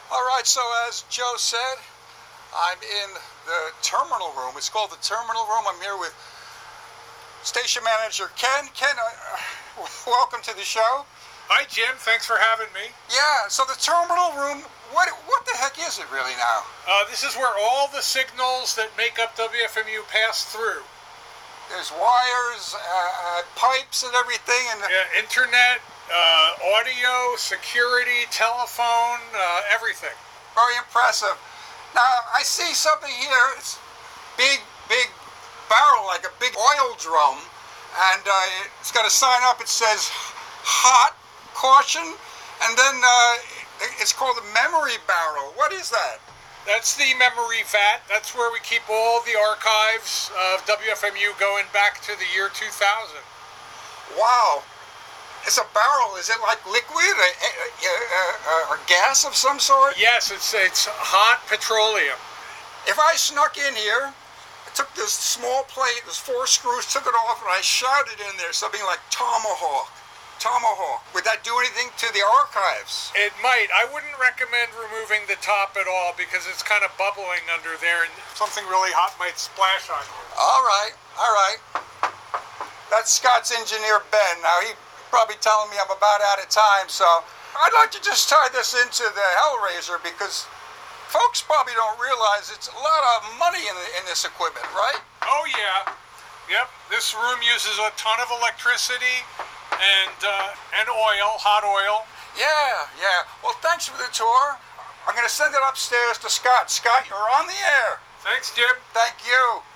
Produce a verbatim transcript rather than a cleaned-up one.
All right, so as Joe said, I'm in the terminal room. It's called the terminal room. I'm here with station manager Ken. Ken, uh, welcome to the show. Hi, Jim. Thanks for having me. Yeah, so the terminal room, what what the heck is it really now? Uh, this is where all the signals that make up W F M U pass through. There's wires, uh, uh, pipes and everything. and Yeah, internet, uh, audio, security, telephone, uh, everything. Very impressive. Now, I see something here. It's big, big barrel, like a big oil drum. And uh, it's got a sign up. It says, hot, caution. And then uh, it's called a memory barrel. What is that? That's the memory vat. That's where we keep all the archives of W F M U going back to the year two thousand. Wow. It's a barrel. Is it like liquid or, or, or gas of some sort? Yes, it's it's hot petroleum. If I snuck in here, I took this small plate, there's four screws, took it off, and I shouted in there something like Tomahawk. Tomahawk. Would that do anything to the archives? It might. I wouldn't recommend removing the top at all because it's kind of bubbling under there and something really hot might splash on you. All right, all right. That's Scott's engineer, Ben. Now, he probably telling me I'm about out of time, so I'd like to just tie this into the Hellraiser because folks probably don't realize it's a lot of money in, the, in this equipment, right? Oh, yeah. Yep. This room uses a ton of electricity and uh, and oil, hot oil. Yeah, yeah. Well, thanks for the tour. I'm going to send it upstairs to Scott. Scott, you're on the air. Thanks, Jim. Thank you.